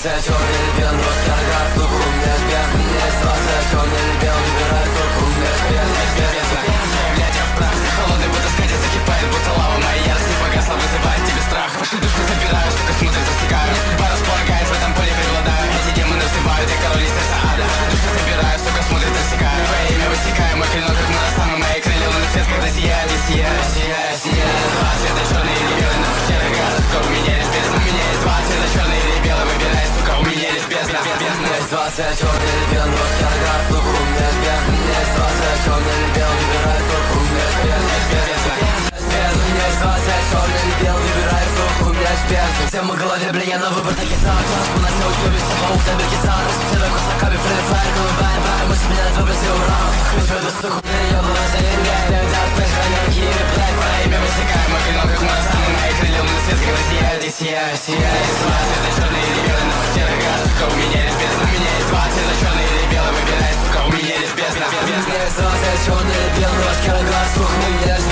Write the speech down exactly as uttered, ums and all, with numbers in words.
ситуация, черный или белый, вот карга, слух, у меня есть без. У меня есть ситуация, черный или белый, выбирай слух, у меня есть без. Глядя в прах, ты холодный, будто скатец, закипает, будто лава. Моя ярость не погасла, вызывает тебе страх. Пошли душу забираю, сука, смотрит, засекаю. Судьба располагает, в этом поле преобладаю. Эти демоны взывают, я король из сердца ада. Пошли душу забираю, сука, смотрит, засекаю. Твое имя высекаю, мой клинок, как на самом моей крыле лунный свет, когда сияет, и сияет, сияет, сияет. Два цвета, черный или белый, но серый газ, сука, у меня лишь бездна. У меня есть два цвета, черный или белый, выбирай, сука, у меня лишь бездна. У меня есть два цвета, черный или белый, но серый газ, сука, у меня есть бездна. У меня есть два цвета, черный или белый, выбирай, сука, у меня есть бездна. У меня есть два цвета, черный или белый, выбирай, сука, у меня есть бездна. Всем в голове блин, на выбор таких так. Класску на все учебище, паук, тебе гитара. Тебе кусаками, фрифайр, колыбай, бай. Мы с меня выбросил раунд. Ключ в эту суку, мне ебаный за деньги. Всегда спэш, храненки, реплей. Твое имя высекаю, мой клинок, как на самом моей крыле лунный свет, когда сияет, и сияет, сияет. Два цвета, черный или белый, но серый газ, сука, у меня лишь бездна. У меня есть два цвета, черный или белый, выбирай, сука, у меня лишь бездна. У меня есть два цвета, черный или белый, но серый газ, сука, у меня лишь